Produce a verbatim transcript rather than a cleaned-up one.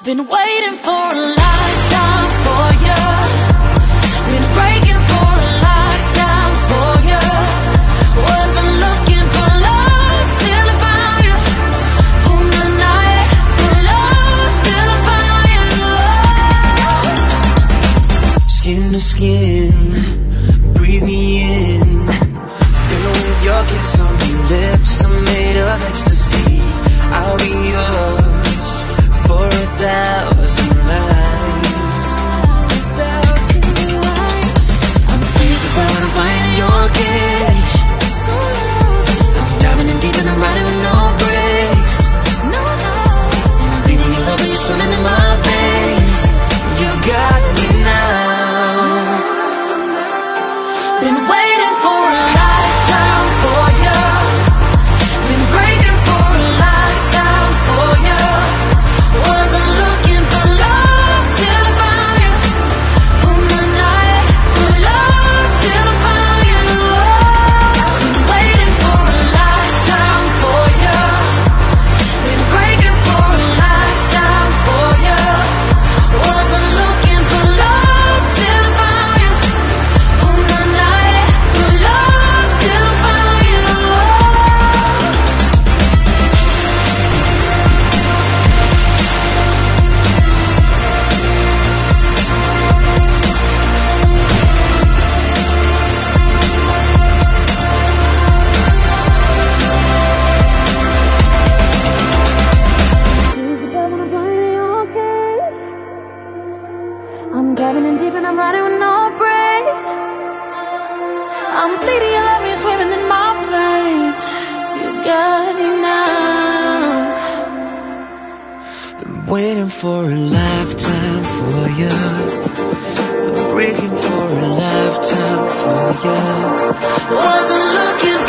Been waiting for a lifetime for you. Been breaking for a lifetime for you. Wasn't looking for love till I found you. On the night for love till I found you. Skin to skin, breathe me in. Fill with your kiss on your lips. I'm made of ecstasy. I'll be yours for a thousand lives. I'm teased by what I'm finding in your cage. I'm diving in deep and I'm riding with no brakes. I'm bleeding your love and you're swimming in my veins. You've got me now. Been waiting for a lifetime for you. Been breaking for a lifetime for you. Wasn't looking for love till I found you. On the night for love till I found you. Been waiting for a lifetime for you. Been breaking for a lifetime for you. Wasn't looking for love till I found you. On the night for love till I found you. I'm diving in deep and I'm riding with no brakes. I'm bleeding your love, you're swimming in my veins. You got me now. Been waiting for a lifetime for you. Been breaking for a lifetime for you. Wasn't looking for